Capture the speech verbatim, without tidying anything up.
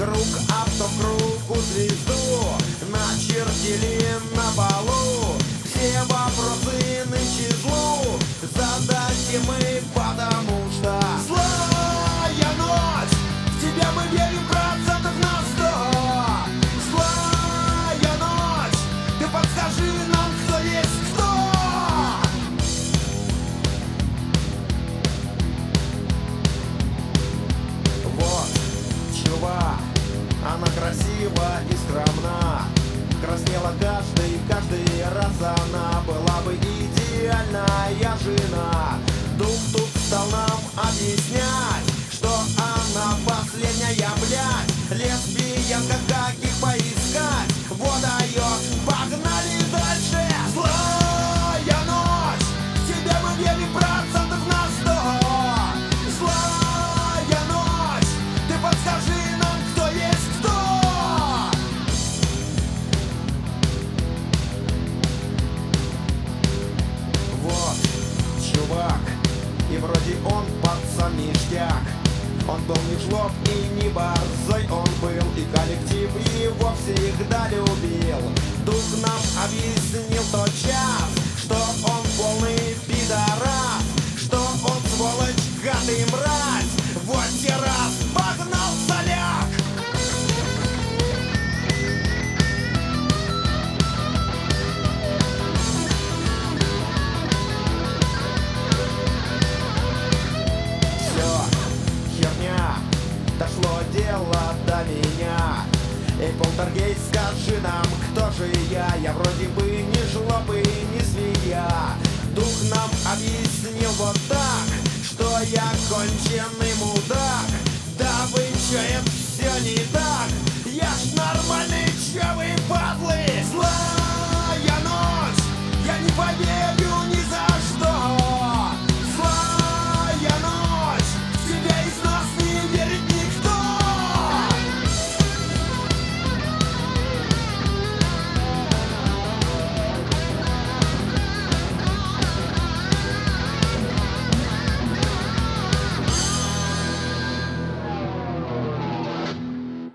Круг авто в кругу звезду начертили на полу. Все вопросы нынче злу задайте мы, потому что злая ночь, в тебя мы верим процентов на сто. Злая ночь, ты подскажи нам, кто есть кто. Вот, чувак, она красива и скромна. Краснела каждый, каждый раз она была бы идеальная жена. Дух тут стал нам объяснять, что она последняя, блядь, лесбиянка, как их поискать. Вот дает, погнали дальше. Злая ночь, в тебя мы верим процентов на сто. Злая ночь, ты подскажи нам, кто есть кто. Вот, чувак, и вроде он пацан ништяк. Он был не жлоб и не борзой, он был и коллектив его всегда любил. Дух нам объяснил тот час, что он полный пидорас, что он сволочь, гад и мразь. Вот те раз погнал соляк. Дошло дело до меня. Эй, полтергейст, скажи нам, кто же я? Я вроде бы не жлоб и не свинья. Дух нам объяснил вот так, что я конченый мудак. Да вы чё это